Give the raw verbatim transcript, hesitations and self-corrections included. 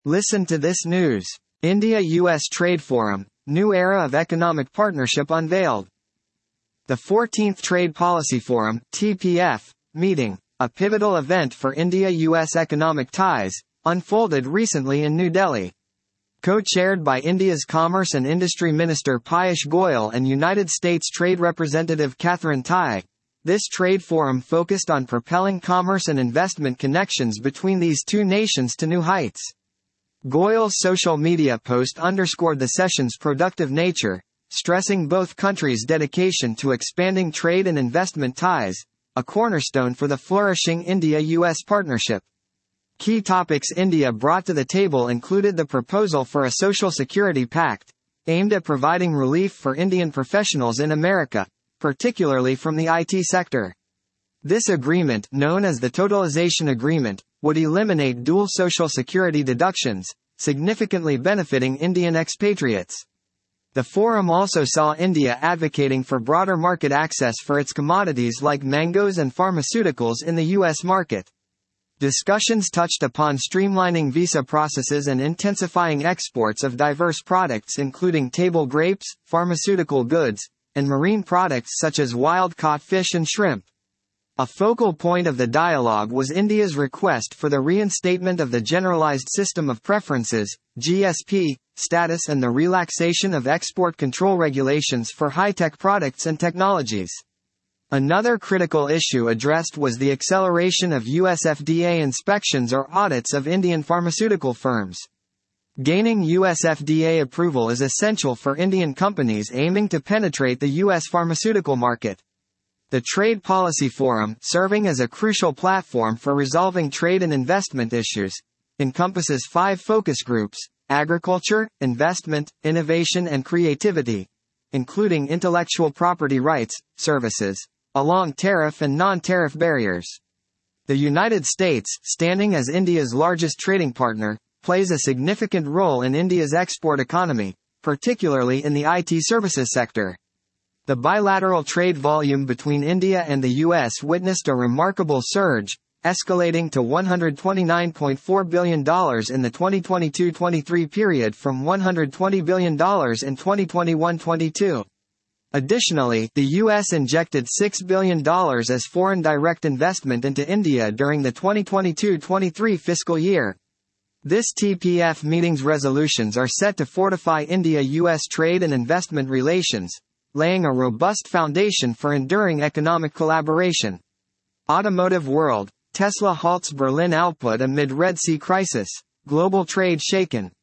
Listen to this news. India-U S Trade Forum, new era of economic partnership unveiled. The fourteenth Trade Policy Forum, T P F, meeting, a pivotal event for India-U S economic ties, unfolded recently in New Delhi. Co-chaired by India's Commerce and Industry Minister Piyush Goyal and United States Trade Representative Katherine Tai, this trade forum focused on propelling commerce and investment connections between these two nations to new heights. Goyal's social media post underscored the session's productive nature, stressing both countries' dedication to expanding trade and investment ties, a cornerstone for the flourishing India-U S partnership. Key topics India brought to the table included the proposal for a Social Security Pact, aimed at providing relief for Indian professionals in America, particularly from the I T sector. This agreement, known as the Totalization Agreement, would eliminate dual Social Security deductions, significantly benefiting Indian expatriates. The forum also saw India advocating for broader market access for its commodities like mangoes and pharmaceuticals in the U S market. Discussions touched upon streamlining visa processes and intensifying exports of diverse products including table grapes, pharmaceutical goods, and marine products such as wild-caught fish and shrimp. A focal point of the dialogue was India's request for the reinstatement of the Generalized System of Preferences, G S P, status and the relaxation of export control regulations for high-tech products and technologies. Another critical issue addressed was the acceleration of U S F D A inspections or audits of Indian pharmaceutical firms. Gaining U S F D A approval is essential for Indian companies aiming to penetrate the U S pharmaceutical market. The Trade Policy Forum, serving as a crucial platform for resolving trade and investment issues, encompasses five focus groups: agriculture, investment, innovation and creativity, including intellectual property rights, services, along tariff and non-tariff barriers. The United States, standing as India's largest trading partner, plays a significant role in India's export economy, particularly in the I T services sector. The bilateral trade volume between India and the U S witnessed a remarkable surge, escalating to one hundred twenty-nine point four billion dollars in the twenty twenty-two twenty-three period from one hundred twenty billion dollars in twenty twenty-one twenty-two. Additionally, the U S injected six billion dollars as foreign direct investment into India during the twenty twenty-two twenty-three fiscal year. This T P F meeting's resolutions are set to fortify India-U S trade and investment relations, laying a robust foundation for enduring economic collaboration. Automotive world, Tesla halts Berlin output amid Red Sea crisis, global trade shaken.